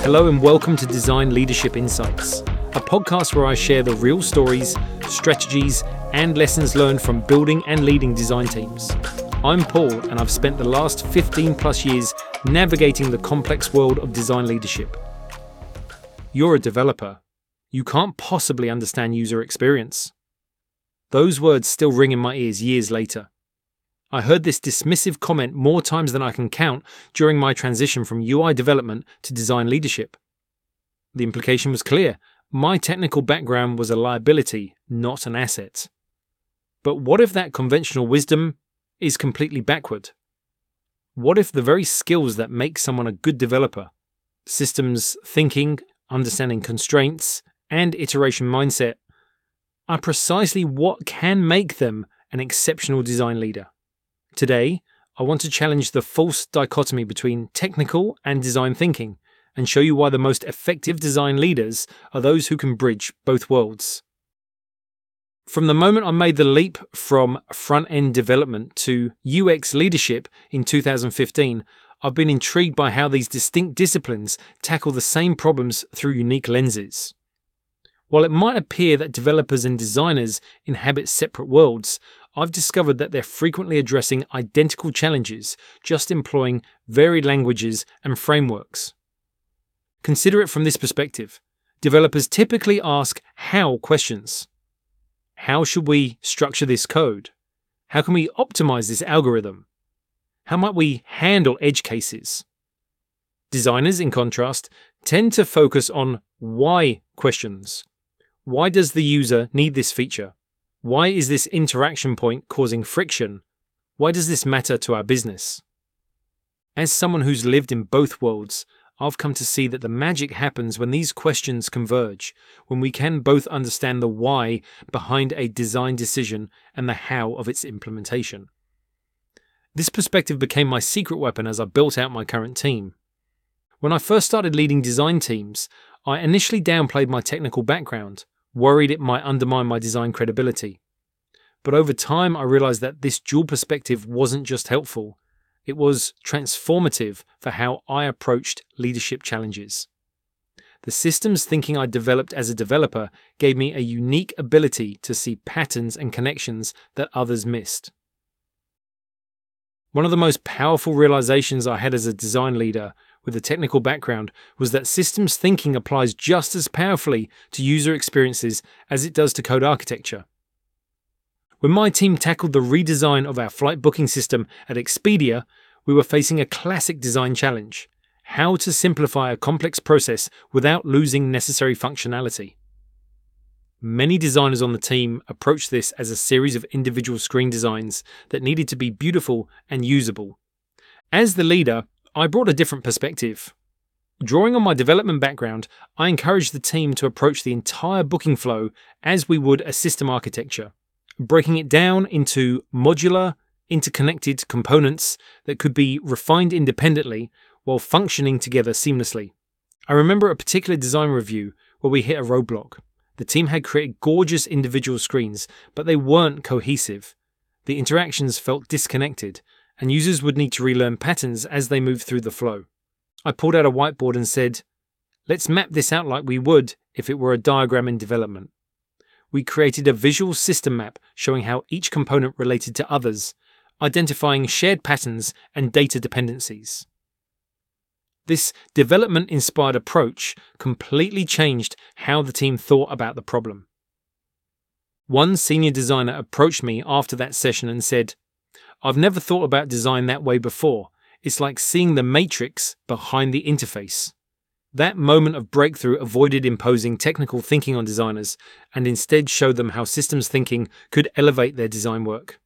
Hello and welcome to Design Leadership Insights, a podcast where I share the real stories, strategies, and lessons learned from building and leading design teams. I'm Paul, and I've spent the last 15 plus years navigating the complex world of design leadership. You're a developer. You can't possibly understand user experience. Those words still ring in my ears years later. I heard this dismissive comment more times than I can count during my transition from UI development to design leadership. The implication was clear. My technical background was a liability, not an asset. But what if that conventional wisdom is completely backward? What if the very skills that make someone a good developer, systems thinking, understanding constraints, and iteration mindset, are precisely what can make them an exceptional design leader? Today, I want to challenge the false dichotomy between technical and design thinking and show you why the most effective design leaders are those who can bridge both worlds. From the moment I made the leap from front-end development to UX leadership in 2015, I've been intrigued by how these distinct disciplines tackle the same problems through unique lenses. While it might appear that developers and designers inhabit separate worlds, I've discovered that they're frequently addressing identical challenges, just employing varied languages and frameworks. Consider it from this perspective. Developers typically ask how questions. How should we structure this code? How can we optimize this algorithm? How might we handle edge cases? Designers, in contrast, tend to focus on why questions. Why does the user need this feature? Why is this interaction point causing friction? Why does this matter to our business? As someone who's lived in both worlds, I've come to see that the magic happens when these questions converge, when we can both understand the why behind a design decision and the how of its implementation. This perspective became my secret weapon as I built out my current team. When I first started leading design teams, I initially downplayed my technical background, worried it might undermine my design credibility. But over time, I realized that this dual perspective wasn't just helpful, it was transformative for how I approached leadership challenges. The systems thinking I developed as a developer gave me a unique ability to see patterns and connections that others missed. One of the most powerful realizations I had as a design leader with a technical background was that systems thinking applies just as powerfully to user experiences as it does to code architecture. When my team tackled the redesign of our flight booking system at Expedia, we were facing a classic design challenge: how to simplify a complex process without losing necessary functionality. Many designers on the team approached this as a series of individual screen designs that needed to be beautiful and usable. As the leader, I brought a different perspective. Drawing on my development background, I encouraged the team to approach the entire booking flow as we would a system architecture, breaking it down into modular, interconnected components that could be refined independently while functioning together seamlessly. I remember a particular design review where we hit a roadblock. The team had created gorgeous individual screens, but they weren't cohesive. The interactions felt disconnected, and users would need to relearn patterns as they moved through the flow. I pulled out a whiteboard and said, let's map this out like we would if it were a diagram in development. We created a visual system map showing how each component related to others, identifying shared patterns and data dependencies. This development-inspired approach completely changed how the team thought about the problem. One senior designer approached me after that session and said, I've never thought about design that way before. It's like seeing the matrix behind the interface. That moment of breakthrough avoided imposing technical thinking on designers and instead showed them how systems thinking could elevate their design work.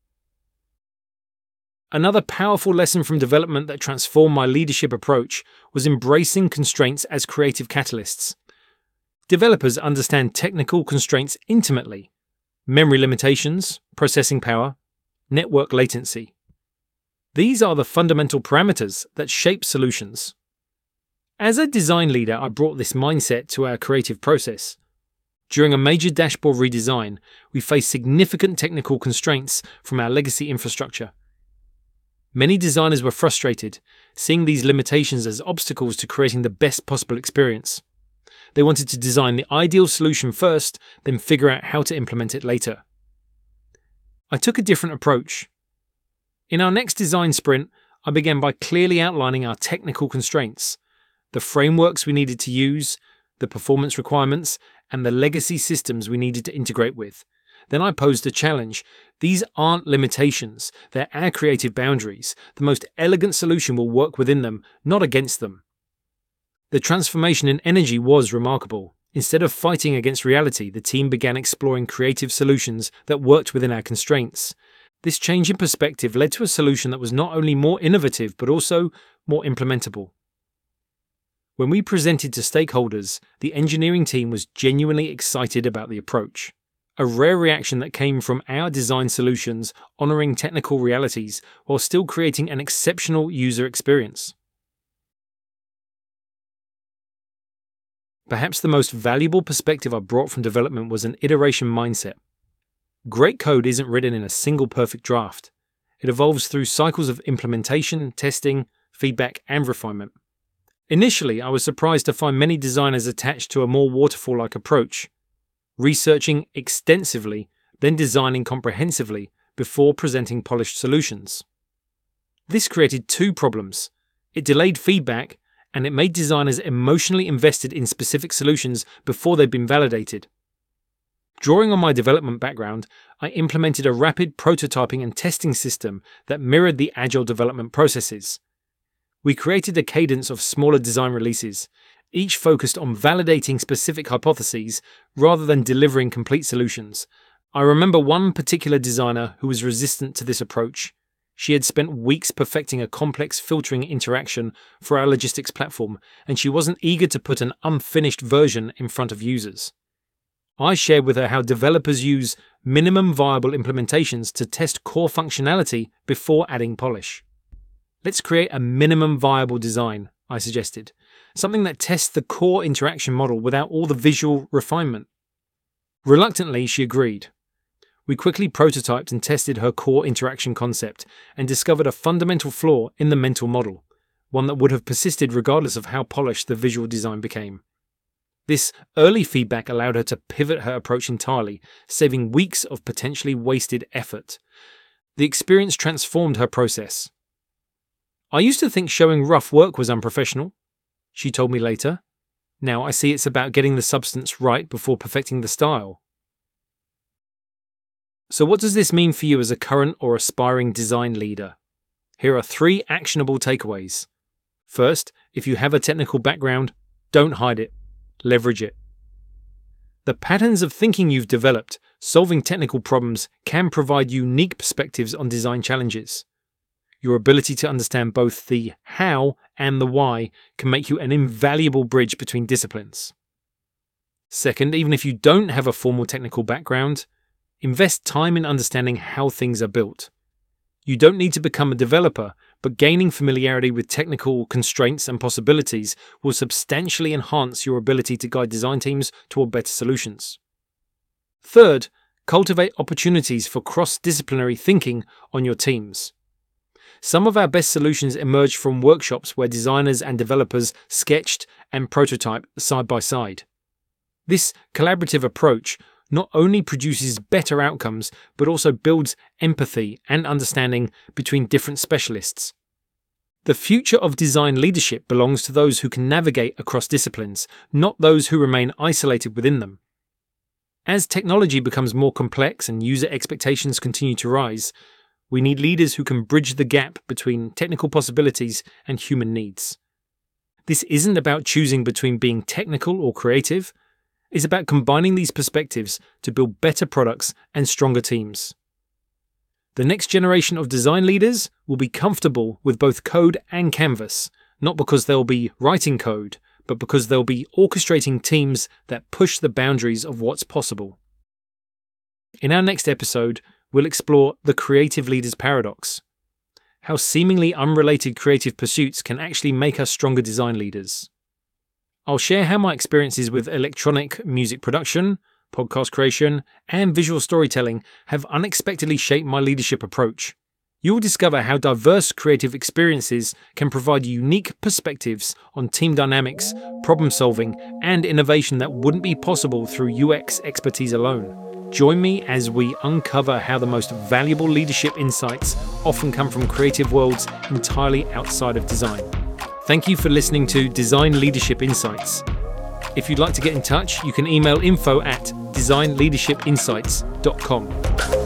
Another powerful lesson from development that transformed my leadership approach was embracing constraints as creative catalysts. Developers understand technical constraints intimately: memory limitations, processing power, network latency. These are the fundamental parameters that shape solutions. As a design leader, I brought this mindset to our creative process. During a major dashboard redesign, we faced significant technical constraints from our legacy infrastructure. Many designers were frustrated, seeing these limitations as obstacles to creating the best possible experience. They wanted to design the ideal solution first, then figure out how to implement it later. I took a different approach. In our next design sprint, I began by clearly outlining our technical constraints, the frameworks we needed to use, the performance requirements, and the legacy systems we needed to integrate with. Then I posed a challenge. These aren't limitations, they're our creative boundaries. The most elegant solution will work within them, not against them. The transformation in energy was remarkable. Instead of fighting against reality, the team began exploring creative solutions that worked within our constraints. This change in perspective led to a solution that was not only more innovative, but also more implementable. When we presented to stakeholders, the engineering team was genuinely excited about the approach. A rare reaction that came from our design solutions honoring technical realities while still creating an exceptional user experience. Perhaps the most valuable perspective I brought from development was an iteration mindset. Great code isn't written in a single perfect draft. It evolves through cycles of implementation, testing, feedback, and refinement. Initially, I was surprised to find many designers attached to a more waterfall-like approach, researching extensively, then designing comprehensively before presenting polished solutions. This created two problems. It delayed feedback, and it made designers emotionally invested in specific solutions before they'd been validated. Drawing on my development background, I implemented a rapid prototyping and testing system that mirrored the agile development processes. We created a cadence of smaller design releases, each focused on validating specific hypotheses rather than delivering complete solutions. I remember one particular designer who was resistant to this approach. She had spent weeks perfecting a complex filtering interaction for our logistics platform, and she wasn't eager to put an unfinished version in front of users. I shared with her how developers use minimum viable implementations to test core functionality before adding polish. Let's create a minimum viable design, I suggested. Something that tests the core interaction model without all the visual refinement. Reluctantly, she agreed. We quickly prototyped and tested her core interaction concept and discovered a fundamental flaw in the mental model, one that would have persisted regardless of how polished the visual design became. This early feedback allowed her to pivot her approach entirely, saving weeks of potentially wasted effort. The experience transformed her process. I used to think showing rough work was unprofessional, she told me later. Now I see it's about getting the substance right before perfecting the style. So what does this mean for you as a current or aspiring design leader? Here are 3 actionable takeaways. First, if you have a technical background, don't hide it. Leverage it. The patterns of thinking you've developed, solving technical problems, can provide unique perspectives on design challenges. Your ability to understand both the how and the why can make you an invaluable bridge between disciplines. Second, even if you don't have a formal technical background, invest time in understanding how things are built. You don't need to become a developer, but gaining familiarity with technical constraints and possibilities will substantially enhance your ability to guide design teams toward better solutions. Third, cultivate opportunities for cross-disciplinary thinking on your teams. Some of our best solutions emerged from workshops where designers and developers sketched and prototyped side by side. This collaborative approach not only produces better outcomes, but also builds empathy and understanding between different specialists. The future of design leadership belongs to those who can navigate across disciplines, not those who remain isolated within them. As technology becomes more complex and user expectations continue to rise, we need leaders who can bridge the gap between technical possibilities and human needs. This isn't about choosing between being technical or creative. It's about combining these perspectives to build better products and stronger teams. The next generation of design leaders will be comfortable with both code and canvas, not because they'll be writing code, but because they'll be orchestrating teams that push the boundaries of what's possible. In our next episode, we'll explore the creative leader's paradox, how seemingly unrelated creative pursuits can actually make us stronger design leaders. I'll share how my experiences with electronic music production, podcast creation, and visual storytelling have unexpectedly shaped my leadership approach. You'll discover how diverse creative experiences can provide unique perspectives on team dynamics, problem solving, and innovation that wouldn't be possible through UX expertise alone. Join me as we uncover how the most valuable leadership insights often come from creative worlds entirely outside of design. Thank you for listening to Design Leadership Insights. If you'd like to get in touch, you can email info@designleadershipinsights.com.